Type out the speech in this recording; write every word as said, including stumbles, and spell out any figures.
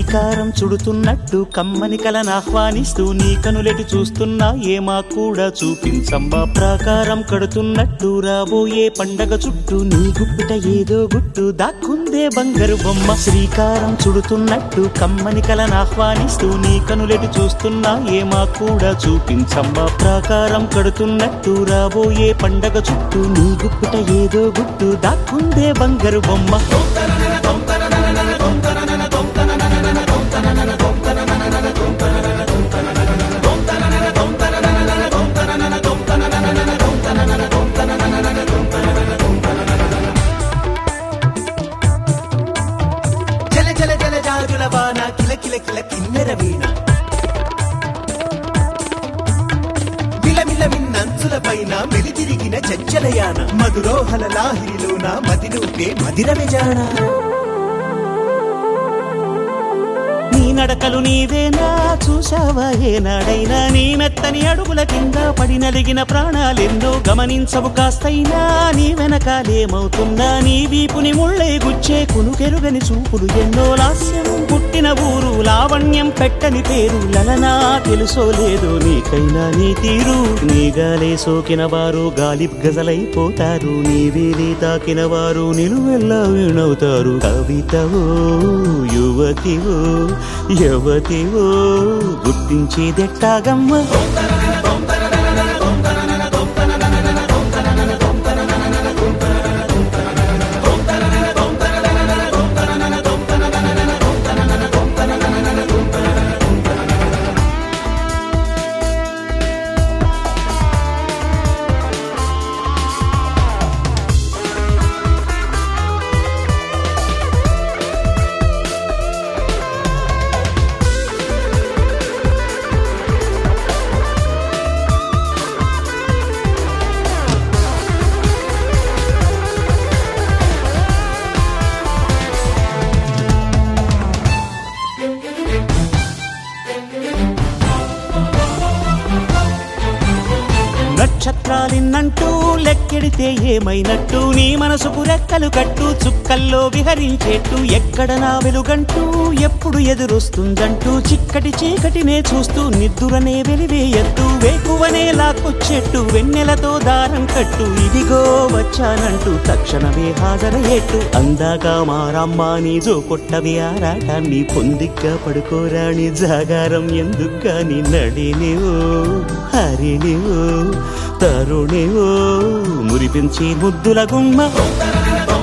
శ్రీకారం చుడుతున్నట్టు కమ్మని కలను ఆహ్వానిస్తూ నీ కనులెటు చూస్తున్నా ఏమా కూడా చూపించమ్మా ప్రాకారం కడుతున్నట్టు రాబోయే పండగ చుట్టూ నీ గుప్పిట ఏదో గుట్టు దాక్కుందే బంగారు బొమ్మ శ్రీకారం చుడుతున్నట్టు కమ్మని కలను ఆహ్వానిస్తూ నీ కనులెటు చూస్తున్నా ఏమా కూడా చూపించమ్మా ప్రాకారం కడుతున్నట్టు రాబోయే పండగ చుట్టూ నీ గుప్పిట ఏదో గుట్టు దాక్కుందే బంగారు బొమ్మ జల జల జల జాజుల వాన కిల కిల కిల కిన్నెర వీణ మిలమిల మిన్నంచుల పైన మెలితిరిగిన చంచలయాన మధురోహల లాహిరిలోన మదినూపే మదిర విజాన నడకలు నీవేనా చూసావా ఏనాడైనా నీ మెత్తని అడుగుల కింద పడి నలిగిన ప్రాణాలెన్నో గమనించవు కాస్తైనా నీ వెనకాలేమవుతున్నా నీ వీపుని ముళ్ళే గుచ్చే కునుకెరుగని చూపులు ఎన్నో లాస్యం పుట్టిన ఊరు లావణ్యం పెట్టని పేరు లలనా తెలుసో లేదో నీకైనా నీ తీరు నీ గాలే సోకిన వారు గాలి గజలైపోతారు నీ వేలి తాకిన వారు నిలువెల్లా వీణవుతారు కవితవో యువతివో యువతివో గుర్తించేదెట్టాగమ్మ నక్షత్రాలిన్నంటూ లెక్కెడితే ఏమైనట్టు నీ మనసుకు రెక్కలు కట్టు చుక్కల్లో విహరించేట్టు ఎక్కడ నా వెలుగంటూ ఎప్పుడు ఎదురొస్తుందంటూ చిక్కటి చీకటినే చూస్తూ నిద్దురనే వెలివేయట్టు వేకువనే లాక్కొచ్చేట్టు వెన్నెలతో దారం కట్టు ఇదిగో వచ్చానంటూ తక్షణమే హాజరయ్యేట్టు అందాక మారమ్మా నీ జో కొట్టవి ఆరాటాన్ని పొందిగ్గా పడుకోరాని జాగారం ఎందుకు గాని నడినివో హరినివో తరుణివో మురిపించి ముద్దుల గుమ్మ